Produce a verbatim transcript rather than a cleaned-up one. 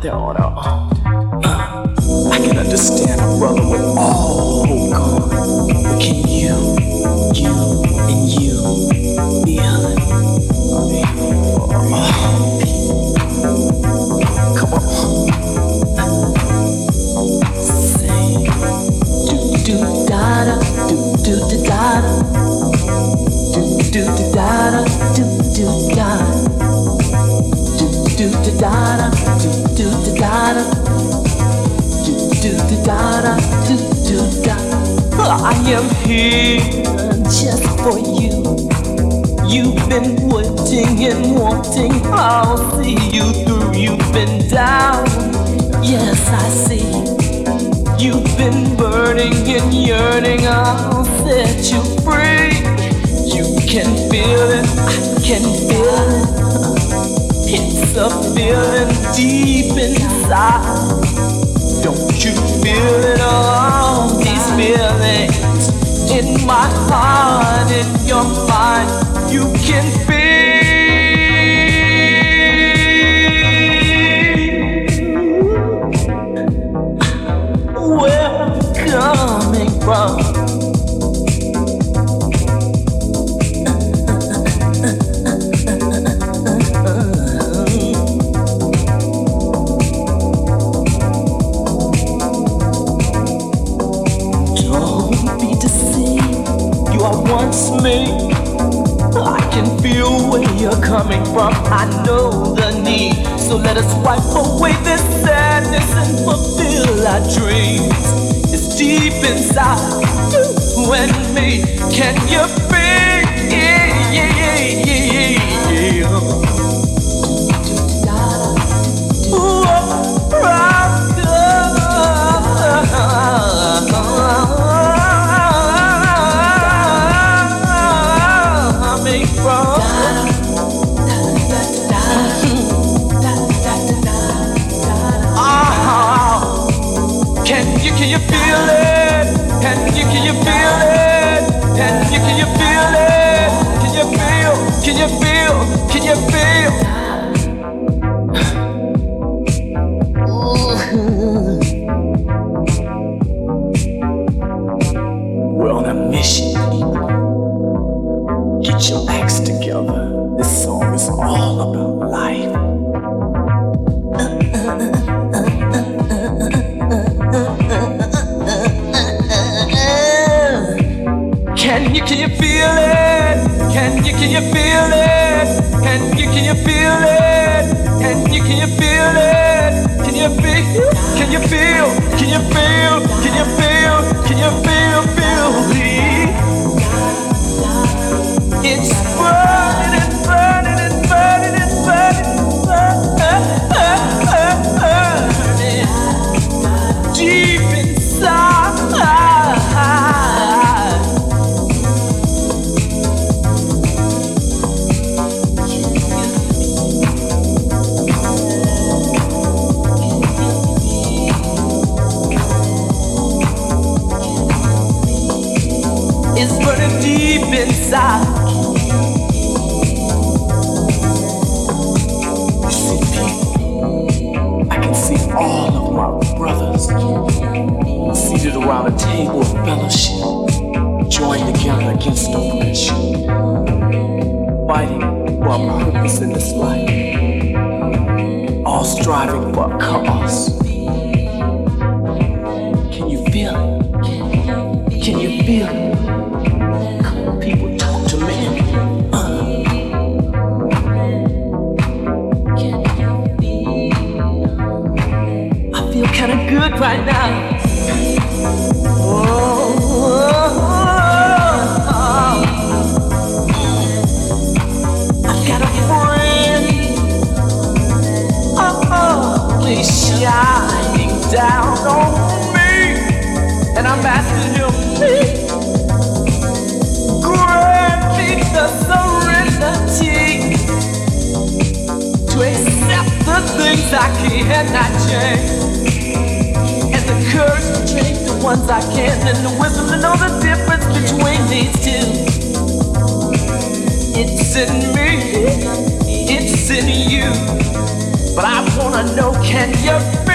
there on our own. Uh, I can understand a brother with all hope gone. But can you, you, and you feel it? Oh. Come on. Say, do do da da, do do da da da, do do da da, do do da, do do da da, do do da da, do do da da, do do da. I am here just for you. You've been waiting and wanting, I'll see you through. You've been down, yes I see. You've been burning and yearning, I'll set you free. You can feel it, I can feel it. It's a feeling deep inside. Don't you feel it, all these feelings in my heart, in your mind? You can feel where I'm coming from. Don't be deceived, you are once me. I can feel where you're coming from. I know the need. So let us wipe away this sadness and fulfill our dreams. It's deep inside you and me. Can you feel? Yeah, yeah, yeah, yeah, yeah. Ooh, rock Can you feel it? Can you, can you feel it? Can you, can you feel it? Can you feel? Can you feel? Can you feel? We're on a mission, people. Get your acts together. This song is all about life. Can you, can you feel it? Can you, can you feel it? Can you, can you feel it? Can you, can you feel it? Can you feel? Can you feel? Can you feel? Can you feel? Can you feel? Feel it? It's burning and burning and burning and burning, burning deep inside. It's burning deep inside. You see people, I can see all of my brothers seated around a table of fellowship, joined together against oppression, fighting for a purpose in this life, all striving for a cause. Can you feel it? Can you feel it? People talk to me. Uh. I feel kinda good right now. Oh, oh, oh. I've got a friend. Oh, oh. He's shining down on me, and I'm asking him, please. The serenity to accept the things I cannot change, and the courage to change the ones I can, and the wisdom to know the difference between these two. It's in me, it's in you. But I wanna know, can you feel